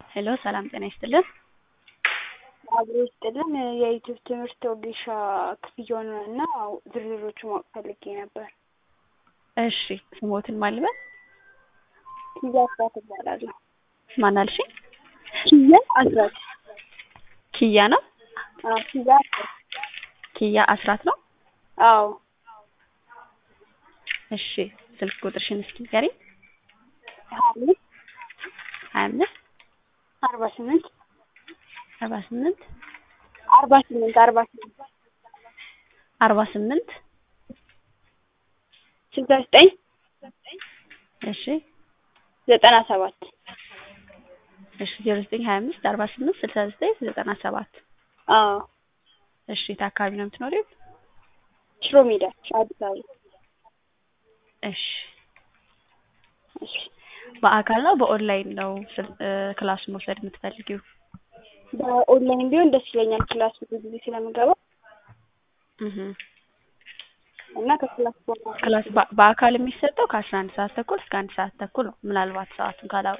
ሄሎ ሰላም ጤና ይስጥልን። አብሮ ይስጥልን። የዩቲዩብ ትምህርት ወጌሻ ክፍያውንና ዝርዝሮቹን ማወቅ ፈልጌ ነበር። እሺ ስሞትን ማልበል? ኪያ አስራት እባላለሁ። ማን አልሽኝ? ኪያ አስራት። ኪያ ነው? ኪያ አስራት። ኪያ አስራት ነው? አዎ። እሺ ስልክ ቁጥርሽን እስኪ ንገሪኝ። 25 25 48 48 48 48 69 እሺ 97 እሺ 0925 48 69 97 አዎ። እሺ የት አካባቢ ነው የምትኖሪው? ሽሮ ሜዳ አዲስ አበባ። እሺ እሺ በአካል ነው በኦንላይን ነው ክላስ መውሰድ የምትፈልጊው? በኦንላይን ቢሆን ደስ ይለኛል። ክላስ ብዙ ጊዜ ስለምገባ እና ክላስ በአካል የሚሰጠው ከ11 ሰዓት ተኩል እስከ 1 ሰዓት ተኩል ነው። ምናልባት ሰዓቱን